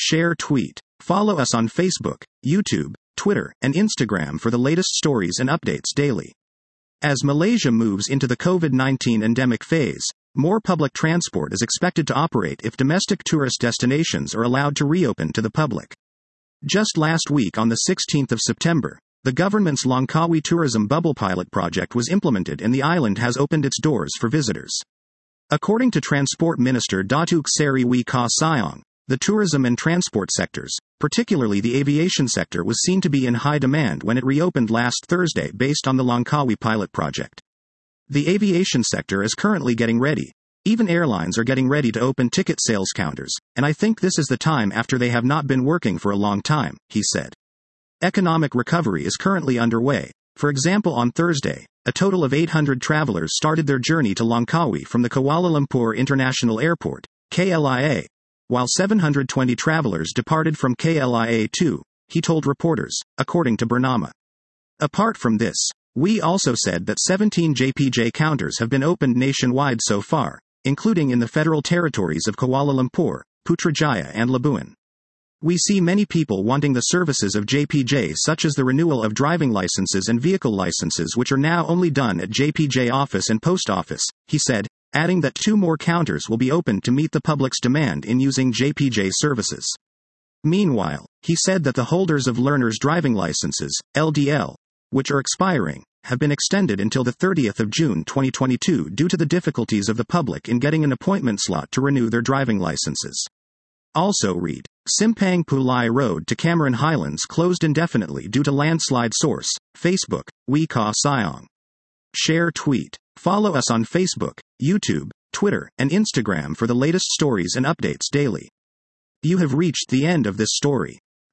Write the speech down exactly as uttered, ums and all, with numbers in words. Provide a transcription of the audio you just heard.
Share tweet. Follow us on Facebook, YouTube, Twitter, and Instagram for the latest stories and updates daily. As Malaysia moves into the COVID nineteen endemic phase, more public transport is expected to operate if domestic tourist destinations are allowed to reopen to the public. Just last week on the sixteenth of September, the government's Langkawi Tourism Bubble Pilot project was implemented and the island has opened its doors for visitors. According to Transport Minister Datuk Seri Wee Ka Siong, the tourism and transport sectors, particularly the aviation sector, was seen to be in high demand when it reopened last Thursday based on the Langkawi pilot project. The aviation sector is currently getting ready. Even airlines are getting ready to open ticket sales counters, and I think this is the time after they have not been working for a long time, he said. Economic recovery is currently underway. For example, on Thursday, a total of eight hundred travelers started their journey to Langkawi from the Kuala Lumpur International Airport, K L I A, while seven hundred twenty travelers departed from K L I A too, he told reporters, according to Bernama. Apart from this, Wee also said that seventeen J P J counters have been opened nationwide so far, including in the federal territories of Kuala Lumpur, Putrajaya and Labuan. We see many people wanting the services of J P J, such as the renewal of driving licenses and vehicle licenses, which are now only done at J P J office and post office, he said, adding that two more counters will be opened to meet the public's demand in using J P J services. Meanwhile, he said that the holders of learners' driving licenses, L D L, which are expiring, have been extended until the thirtieth of June twenty twenty-two due to the difficulties of the public in getting an appointment slot to renew their driving licenses. Also read, Simpang Pulai Road to Cameron Highlands closed indefinitely due to landslide. Source, Facebook, Wee Ka Siong. Share tweet. Follow us on Facebook, YouTube, Twitter, and Instagram for the latest stories and updates daily. You have reached the end of this story.